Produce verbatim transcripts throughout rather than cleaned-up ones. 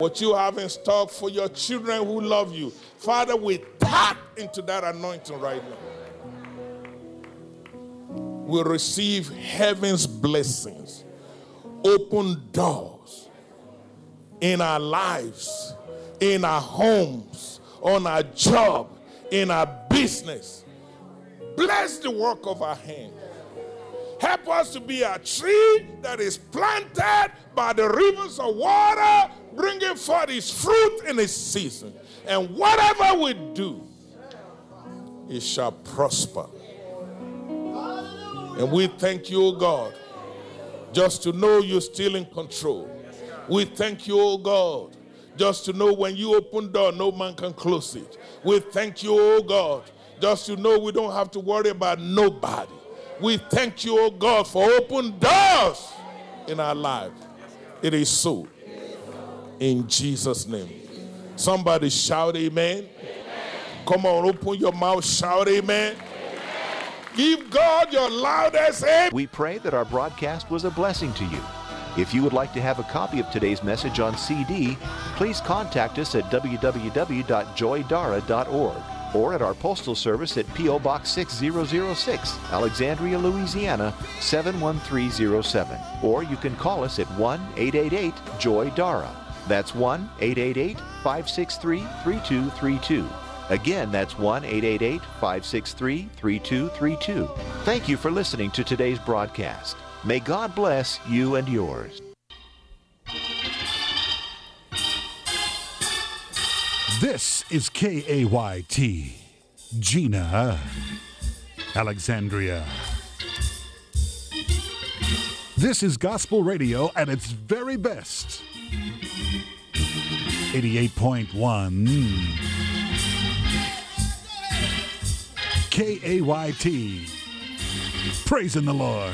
what you have in stock for your children who love you. Father, we tap into that anointing right now. We receive heaven's blessings, open doors in our lives, in our homes, on our job, in our business. Bless the work of our hands. Help us to be a tree that is planted by the rivers of water, bringing forth its fruit in its season. And whatever we do, it shall prosper. And we thank you, O God, just to know you're still in control. We thank you, O God, just to know when you open door, no man can close it. We thank you, O God, just to know we don't have to worry about nobody. We thank you, O God, for open doors in our life. It is so. In Jesus' name. Somebody shout amen. Amen. Come on, open your mouth, shout amen. Amen. Give God your loudest amen. We pray that our broadcast was a blessing to you. If you would like to have a copy of today's message on C D, please contact us at w w w dot joy dara dot org or at our postal service at P O Box six thousand six, Alexandria, Louisiana seven one three zero seven. Or you can call us at one eight eight eight joy dara. That's one eight eight eight, five six three, three two three two. Again, that's one eight eight eight, five six three, three two three two. Thank you for listening to today's broadcast. May God bless you and yours. This is K A Y T, Gina, Alexandria. This is gospel radio at its very best. eighty-eight point one K A Y T, praising the Lord.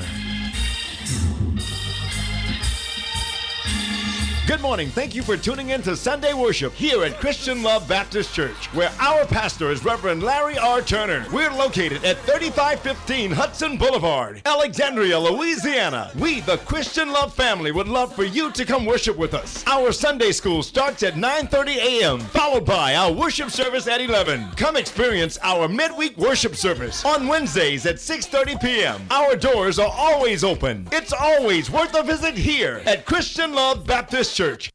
Good morning. Thank you for tuning in to Sunday Worship here at Christian Love Baptist Church, where our pastor is Reverend Larry R. Turner. We're located at thirty-five fifteen Hudson Boulevard, Alexandria, Louisiana. We, the Christian Love family, would love for you to come worship with us. Our Sunday school starts at nine thirty a m, followed by our worship service at eleven. Come experience our midweek worship service on Wednesdays at six thirty p m Our doors are always open. It's always worth a visit here at Christian Love Baptist Church.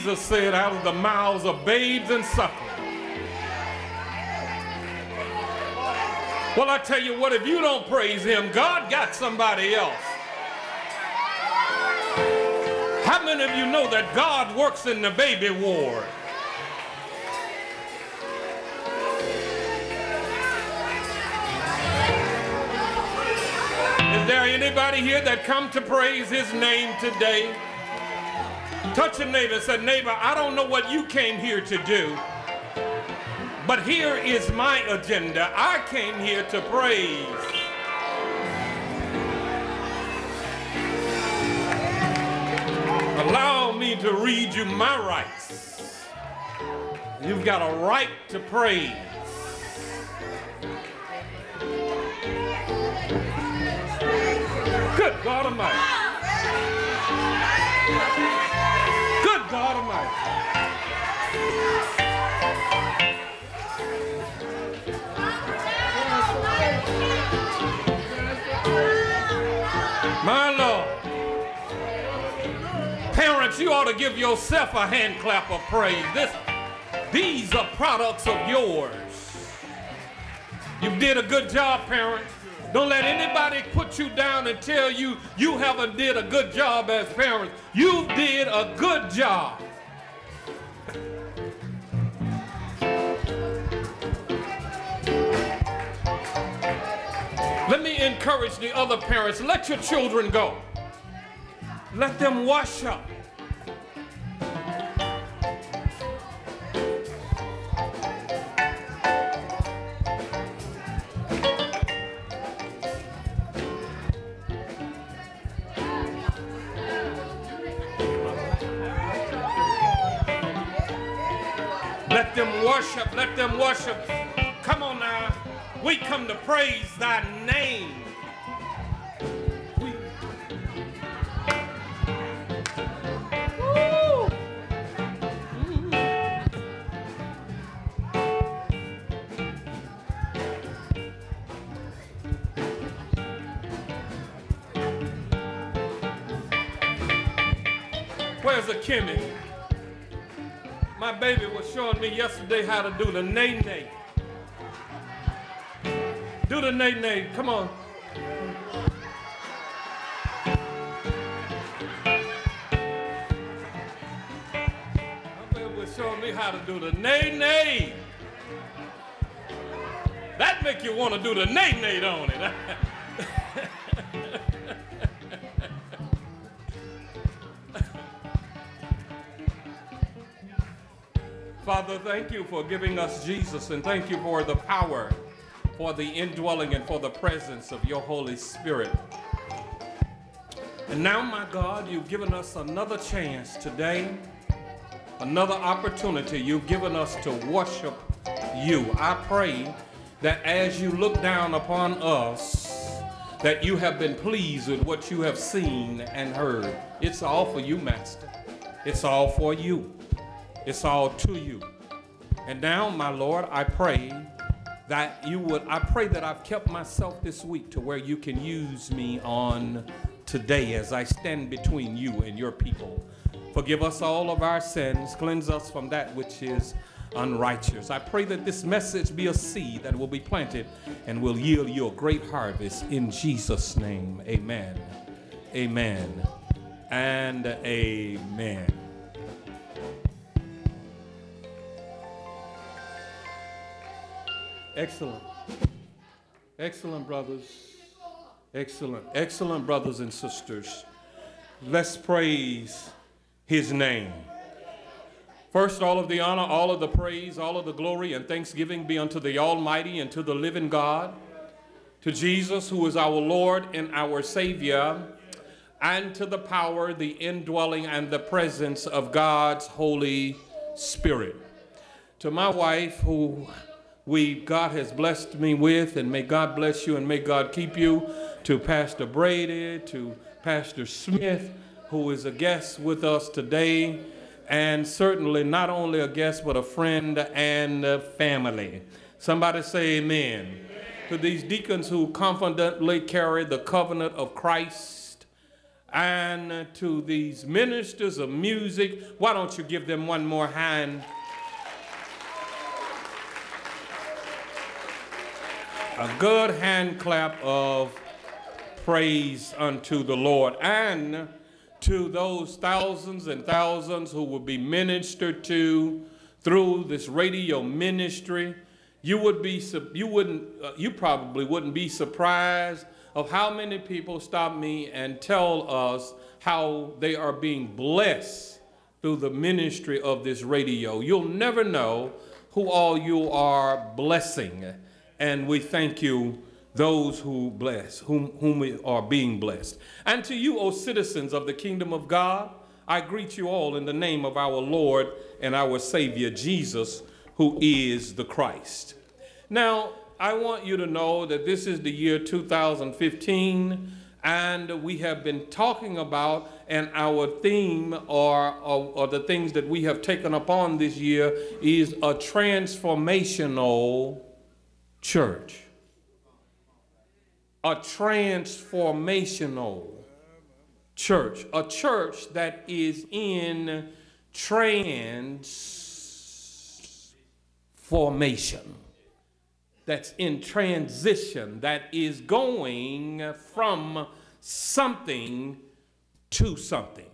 Jesus said, out of the mouths of babes and sucklings. Well, I tell you what, if you don't praise him, God got somebody else. How many of you know that God works in the baby ward? Is there anybody here that come to praise his name today? Touch your neighbor and say, neighbor, I don't know what you came here to do, but here is my agenda. I came here to praise. Allow me to read you my rights. You've got a right to praise. Good God Almighty. Good God Almighty. My Lord. Parents, you ought to give yourself a hand clap of praise. This, these are products of yours. You did a good job, parents. Don't let anybody put you down and tell you you haven't did a good job as parents. You did a good job. Let me encourage the other parents. Let your children go. Let them wash up. Let them worship, let them worship. Come on now. We come to praise thy name. We... Woo. Mm-hmm. Where's the Kimmy? My baby was showing me yesterday how to do the nay-nay. Do the nay-nay, come on. My baby was showing me how to do the nay-nay. That make you want to do the nay-nay, don't it? Father, thank you for giving us Jesus, and thank you for the power, for the indwelling, and for the presence of your Holy Spirit. And now, my God, you've given us another chance today, another opportunity you've given us to worship you. I pray that as you look down upon us, that you have been pleased with what you have seen and heard. It's all for you, Master. It's all for you. It's all to you. And now, my Lord, I pray that you would, I pray that I've kept myself this week to where you can use me on today as I stand between you and your people. Forgive us all of our sins. Cleanse us from that which is unrighteous. I pray that this message be a seed that will be planted and will yield you a great harvest in Jesus' name. Amen. Amen. And amen. Excellent. Excellent, brothers. Excellent. Excellent, brothers and sisters. Let's praise his name. First, all of the honor, all of the praise, all of the glory and thanksgiving be unto the Almighty and to the living God, to Jesus, who is our Lord and our Savior, and to the power, the indwelling, and the presence of God's Holy Spirit. To my wife, who we God has blessed me with, and may God bless you and may God keep you, to Pastor Brady, to Pastor Smith, who is a guest with us today, and certainly not only a guest, but a friend and a family. Somebody say amen. Amen. To these deacons who confidently carry the covenant of Christ, and to these ministers of music. Why don't you give them one more hand? A good hand clap of praise unto the Lord, and to those thousands and thousands who will be ministered to through this radio ministry. You would be, you wouldn't, uh, you probably wouldn't be surprised of how many people stop me and tell us how they are being blessed through the ministry of this radio. You'll never know who all you are blessing, and we thank you, those who bless, whom, whom we are being blessed. And to you, O citizens of the kingdom of God, I greet you all in the name of our Lord and our Savior, Jesus, who is the Christ. Now, I want you to know that this is the year two thousand fifteen, and we have been talking about, and our theme or, or, or the things that we have taken upon this year is a transformational church. A transformational church. A church that is in transformation. That's in transition. That is going from something to something.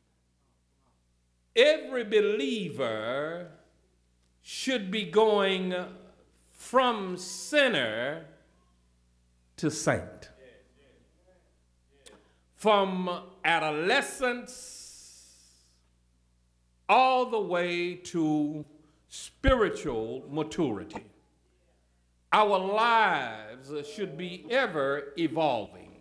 Every believer should be going from sinner to saint. From adolescence all the way to spiritual maturity. Our lives should be ever evolving.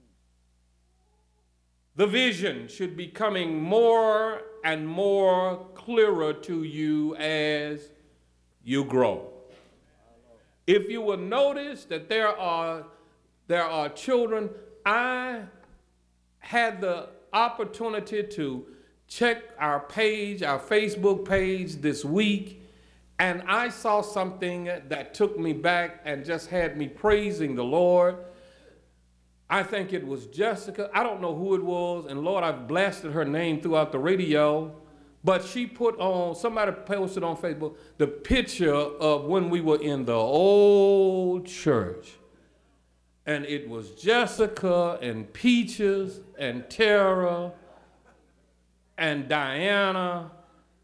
The vision should be coming more and more clearer to you as you grow. If you will notice that there are there are children, I had the opportunity to check our page, our Facebook page this week, and I saw something that took me back and just had me praising the Lord. I think it was Jessica. I don't know who it was, and Lord, I've blasted her name throughout the radio. But she put on, somebody posted on Facebook, the picture of when we were in the old church. And it was Jessica and Peaches and Tara and Diana.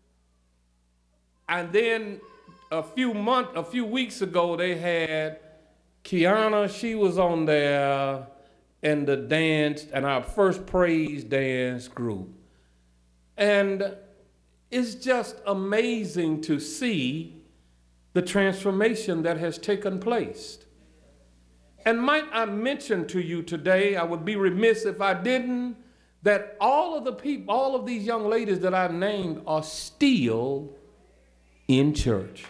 And then a few months, a few weeks ago, they had Kiana. She was on there in the dance, and our first praise dance group. And it's just amazing to see the transformation that has taken place. And might I mention to you today, I would be remiss if I didn't, that all of the people, all of these young ladies that I've named are still in church.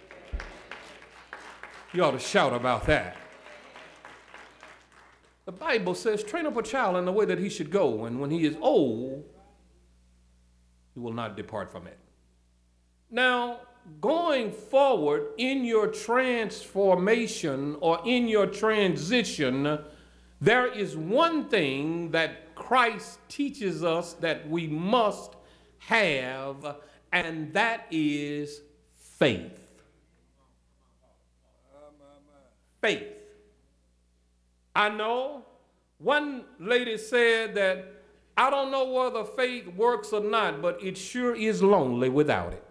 You ought to shout about that. The Bible says, train up a child in the way that he should go, and when he is old, he will not depart from it. Now, going forward in your transformation or in your transition, there is one thing that Christ teaches us that we must have, and that is faith. Faith. I know one lady said that, I don't know whether faith works or not, but it sure is lonely without it.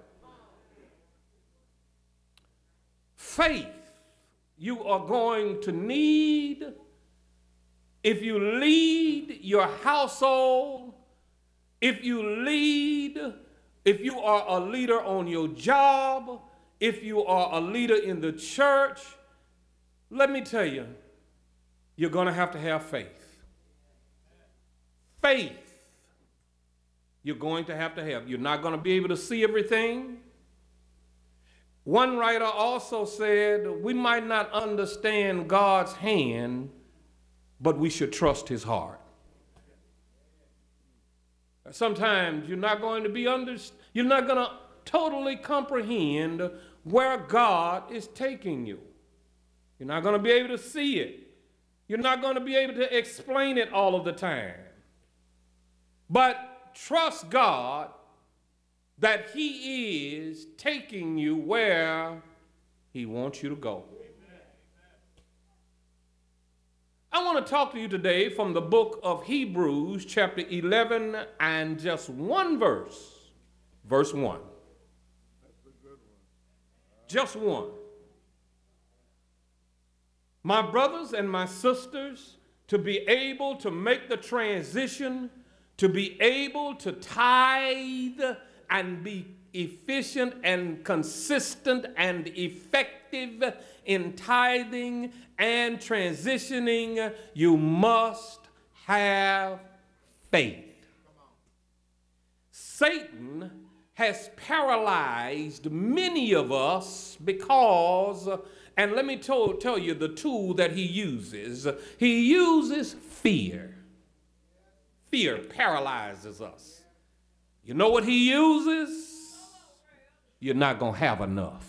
Faith, you are going to need if you lead your household, if you lead, if you are a leader on your job, if you are a leader in the church, let me tell you, you're going to have to have faith. Faith you're going to have to have. You're not going to be able to see everything. One writer also said, we might not understand God's hand, but we should trust his heart. Sometimes you're not going to be under, you're not going to totally comprehend where God is taking you. You're not going to be able to see it. You're not going to be able to explain it all of the time. but trust God that he is taking you where he wants you to go. I want to talk to you today from the book of Hebrews, chapter eleven, and just one verse, verse one. Just one. My brothers and my sisters, to be able to make the transition, to be able to tithe and be efficient and consistent and effective in tithing and transitioning, you must have faith. Satan has paralyzed many of us because, and let me tell, tell you the tool that he uses. He uses fear. Fear paralyzes us. You know what he uses? You're not going to have enough.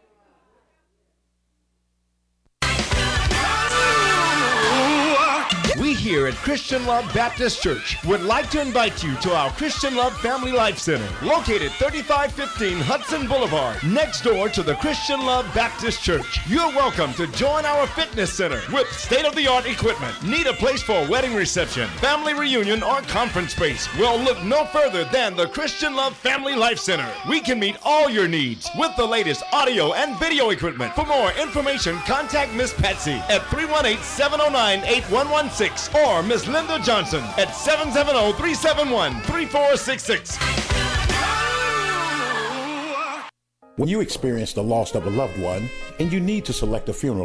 We here at Christian Love Baptist Church would like to invite you to our Christian Love Family Life Center, located thirty-five fifteen Hudson Boulevard, next door to the Christian Love Baptist Church. You're welcome to join our fitness center with state-of-the-art equipment. Need a place for a wedding reception, family reunion, or conference space? Well, look no further than the Christian Love Family Life Center. We can meet all your needs with the latest audio and video equipment. For more information, contact Miss Patsy at three one eight, seven oh nine, eight one one six or Miss Linda Johnson at seven seven zero, three seven one, three four six six. When you experience the loss of a loved one and you need to select a funeral